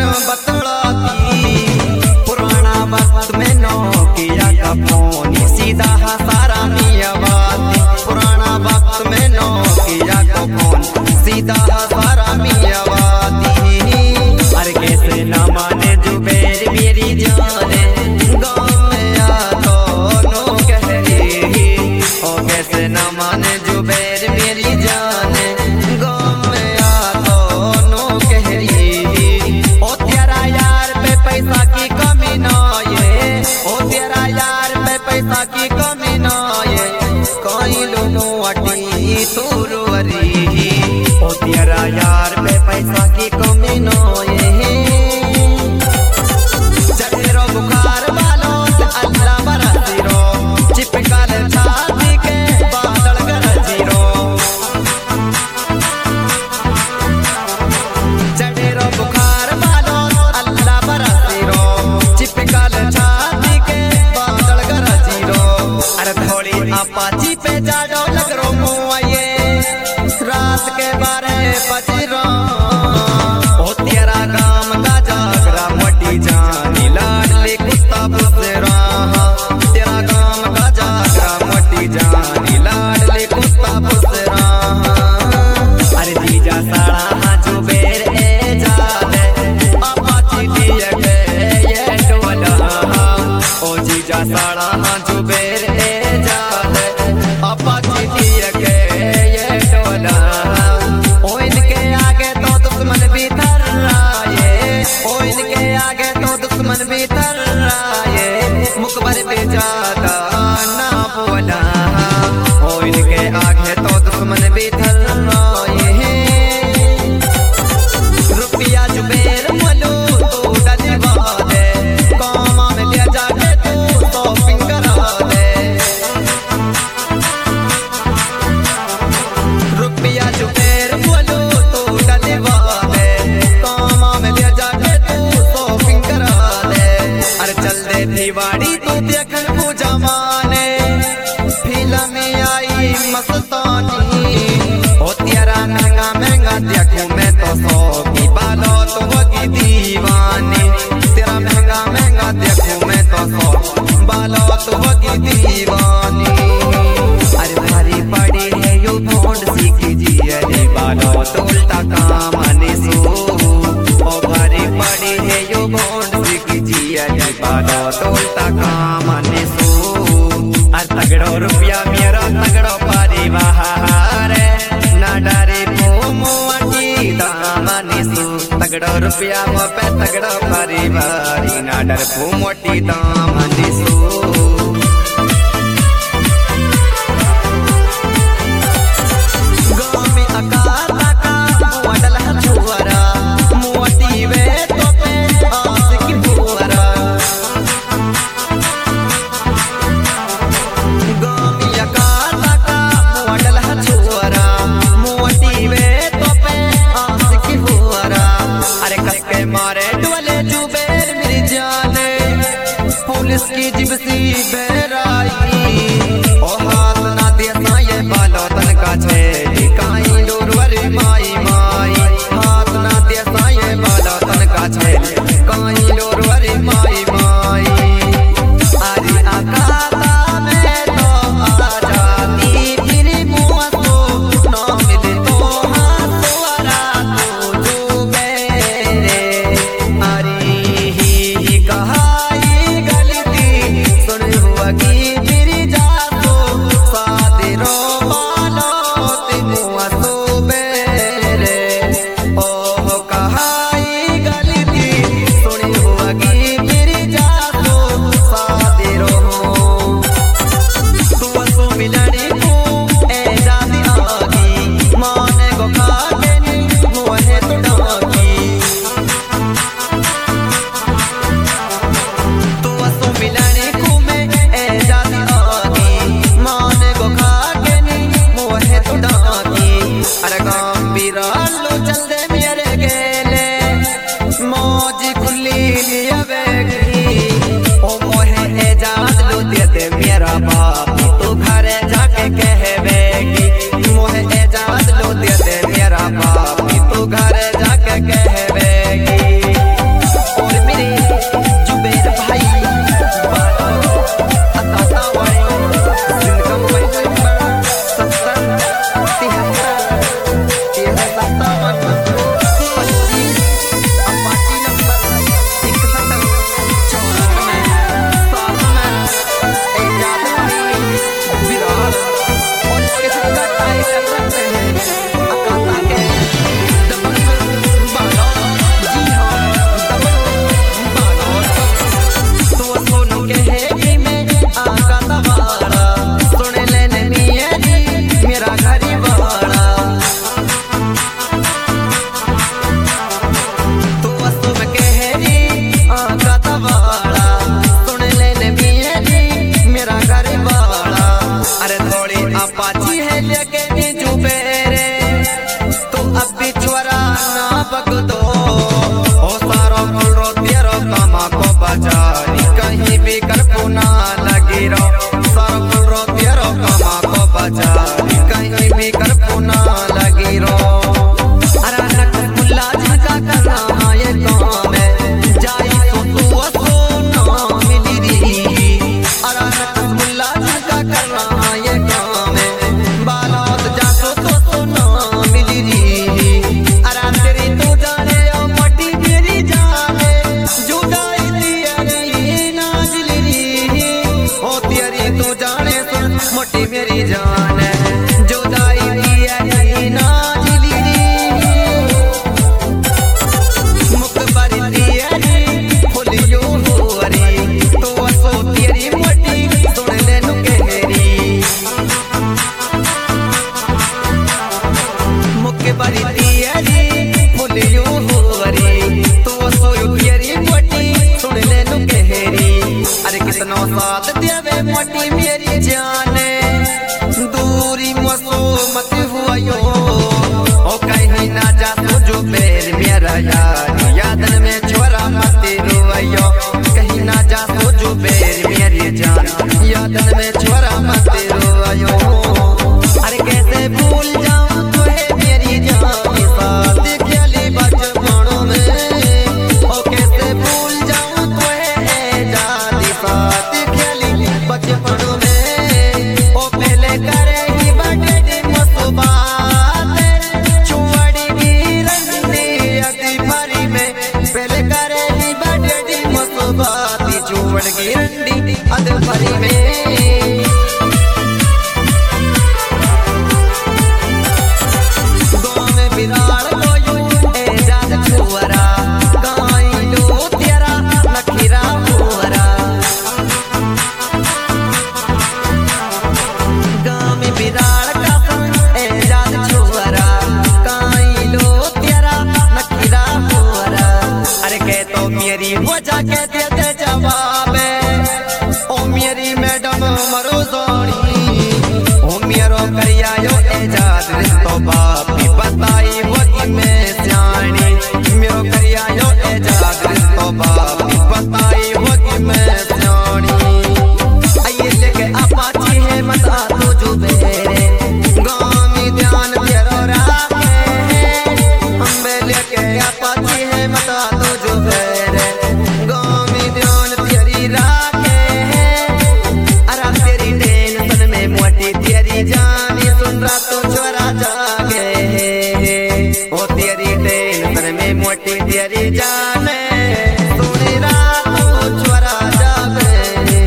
बतलाती पुराना वक्त में नोकिया का फोन सीधा सारा मियावाती। पुराना वक्त में नोकिया का फोन सीधा सारा मियावाती। अरे कैसे न माने जुबैर मेरी जाने गाँव में आ दोनों कह रही। ओ कैसे न माने जुबैर मेरी जाने गाँव में आ दोनों कह रही। ओ तेरा यार पे पैसा की कमी ना ये, ओ तेरा यार पे पैसा की कमी ना ये, कई लोगों अटी तू रोरी। ओ तेरा यार पे पैसा की कमी ना ये, चढ़ेरो बुखार वालो अल्लाह बरसीरो, चिपकाल छाती के बादल गरजीरो। चढ़ेरो बुखार वालो अल्लाह बरसीरो, चिपकाल छाती के बादल गरजीरो। अरे थोड़ी अपाची पे जाडो लगरो मुआ ये, रात के 12 बजरो। ओ तेरा गाम का जागरा मोटी जानी लाडली कुत्ता बुसरा। तेरा गाम का जागरा मोटी जानी लाडली कुत्ता बुसरा। अरे जीजा साड़ा जुबैर ए जाले अपाची दिया के ये डोला। ओ जीजा साड़ा जुबैर ए जाले अपाची दिया के ये डोला। ओ इनके आगे तो दुश्मन भी थर्राए, ओ इनके आगे तो दुश्मन भी थर्राए, मुकबर पे ज्यादा ना बोला। ओ इनके आगे तो दुश्मन भी थर्राए। रुपया जुबैर मलो तो डलवा दे, कामा में ले जाके तू तो फिंगरा दे। रुपया जुबैर मलो तो डलवा दे, कामा में ले जाके तू तो फिंगरा दे। अरे चल दे दीवाड़ी तू देखन को जमाने, फिल्म में आई मस्तानी। ओ तेरा महंगा महंगा देखूं मैं तो 100 की बालो तो होगी दीवानी। तेरा महंगा महंगा देखूं मैं तो 100 बालो तो होगी दीवानी। अरे भारी पड़ी है यू भोंड सीखी जिया रे बालो तो उल्टा काम आने सो। ओ भारी पड़ी है यू भोंड सीखी जिया रे बालो तो उल्टा काम आने सो। अरे तगड़ो रुपया मेरा तगड़ो परिवार ना डरे मोटी दामनी सो। तगड़ो रुपया मो पे तगड़ो परिवार ना डर मोटी दामनी सो। पुलिस की जिबसी बहराई, ओ हाथ ना दिया ये बालो तन का छे काई डोरवरी माई माई। हाथ ना दिया ये बालो तन का छे काई डोरवरी माई माई। अरे आकाता में तो आ जाती फिर मुआ तो ना मिले तो हाथ वाला तो जो मेरे। अरे ही कहा गलती सुन हुआ की मेरी लगी रो सर रो तेरो कमा को बचा कहीं भी कर पुना लगी रो अरे नक मुल्ला जिनका करना ये काम है जाई तो तू सोना मिली री अरे नक मुल्ला जिनका करना ये काम है बालोत जातो तो सोना मिली री अरे तेरी तू जाने ओ मटी मेरी जाने जुदाई तेरी नाजिली री ओ तेरी तू जाने सुन मोटी मेरी जान है जुदाई तेरी नाजिली री मुकबरी तेरी फुलियो होरी तो असो तेरी मोटी सुन ले नु कहरी मुकबरी तेरी फुलियो होरी तो असो तेरी मोटी सुन ले नु कहरी अरे कितनो साथ देवे मोटी मेरी जाने दूरी मसो मत हुआ यो ओ कहीं ना जा तो जो बेर मेरा यार यादन में छोरा मत रोयो कहीं ना जा तो जो बेर मेरी जान यादन में छोरा मत रोयो अरे कैसे भूल जाऊं तुझे मेरी जान साथ खेली बचपनों में ओ कैसे भूल जाऊं तुझे जानी साथ खेली बचपनों में ओ पहले करे ही बड़े मुसबात चुवड़ी की रंडी अति भरी में पहले करे ही बड़े मुसबात चुवड़ की रंडी अति भरी में गाँव में बिराड़ कोयो एजाज छुअरा गाई लो तेरा नखीरा हुअरा गाँव में बिराड़ का एजाज छुअरा गाई लो तेरा नखीरा हुअरा अरे कह तो मेरी वजह के दे दे जवाब ओ मेरी मैडम मरो सोनी ओ मेरो करिया यो एजाज रिश्तो बापी बताई होगी मैं सियानी मेरो करिया यो एजाज रिश्तो बापी बताई होगी मैं सियानी आइए लेके अपाची है मता तो जो बेरे गामी ध्यान तेरो राखे हम लेके अपाची है मता तो जो बेरे गामी ध्यान तेरी राखे अरे तेरी टेंशन में मोटी तेरी जानी सुन रहा तो छोरा जागे ओ तेरी टेंशन में मोटी तेरी जाने सुन रहा तो छोरा जागे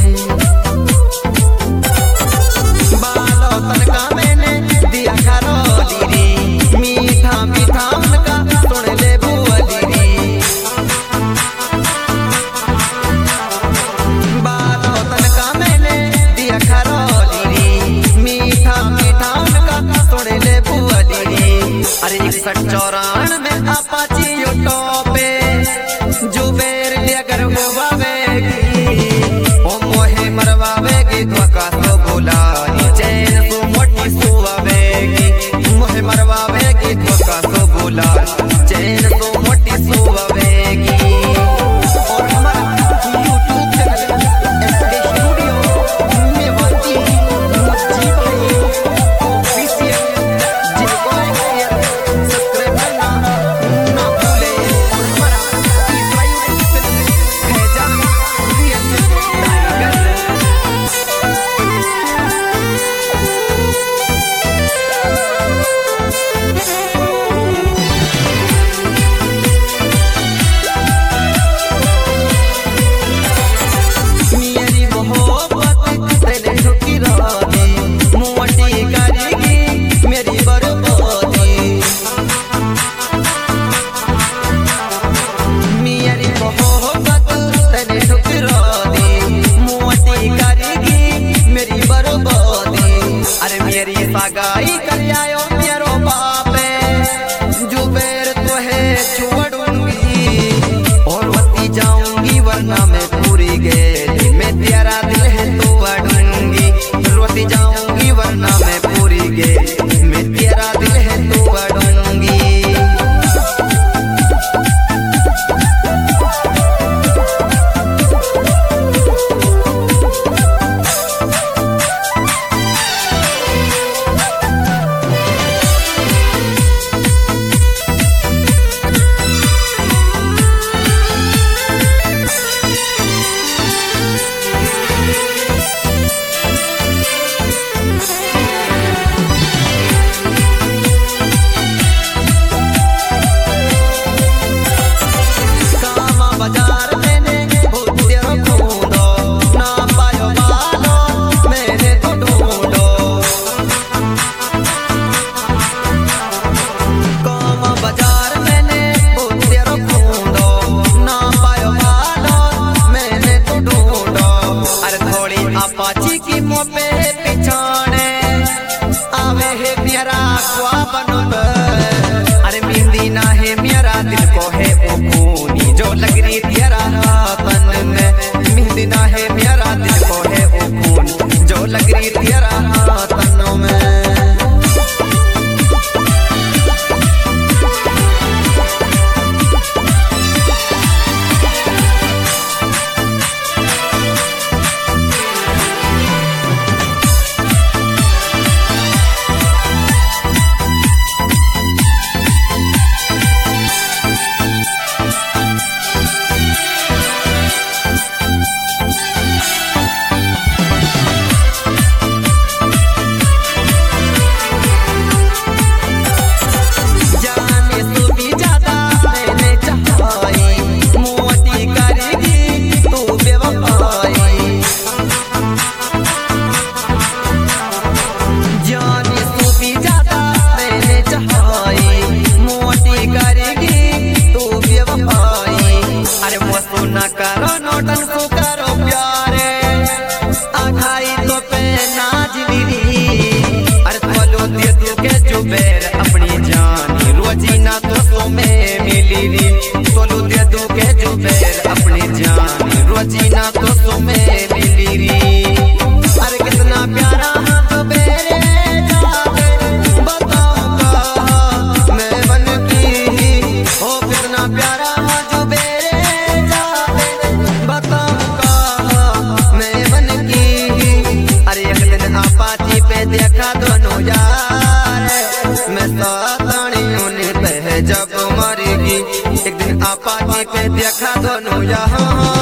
बालो तनका मैंने दिया खरो दीदी मीठा मीठा उनका सुन ले बुआ दीदी बालो तनका मैंने दिया खरो दीदी मीठा मीठा उनका सुन ले बुआ दीदी अरे 61-94 में अपाची यो टॉपे जुबेर लेकर होवावेगी ओ मोहे मरवावेगी धोखा तो बुलानी चैन तो मोटी सुवावेगी मोहे मरवावेगी धोखा तो बुलानी चैन तो मोटी सुवावेगी और हमारा YouTube चैनल एसके स्टूडियो में बनती मच्छी भाई ऑफिशियल जिनको सब्सक्राइब करना ना भूले और हमारा भेजा टाइगर मेरी मोहब्बत तेरे ठुकी रानी मोटी करेगी मेरी बर्बादी मेरी मोहब्बत तेरे ठुकी रानी मोटी करेगी मेरी बर्बादी अरे मेरी सगाई कर आयो मेरो बापे जुबेर तो है छोड़ूंगी और वती जाऊंगी वरना मैं पूरी गेली मैं तेरा दिल है तो अड़ूंगी रोती जाऊंगी वरना मैं पूरी गेली मैं तेरा दिल है तो अड़ूंगी अपाची की मुँह पे पिछाने आवे है मेरा ख्वाब अरे मेहंदी ना है मेरा दिल को है वो खूनी जो लग रही तेरा तन में मेहंदी ना है मेरा दिल को है वो खून जो लग रही तेरा तन में करो नोटन को करो प्यारे आखाई तो पे नाज लीली अरे बोलो दे तू के जुबेर अपनी जानी रोजीना तो सो में मिली री बोलो दे तू के जुबेर अपनी जानी रोजीना तो सो में मिली री अरे कितना प्यारा जुबेर जावे बताओ कहाँ मैं बन की ओ कितना प्यारा देखा दोनों यार मैं सातानी उन्हें पे जब मरेगी एक दिन अपाची पे देखा दोनों यार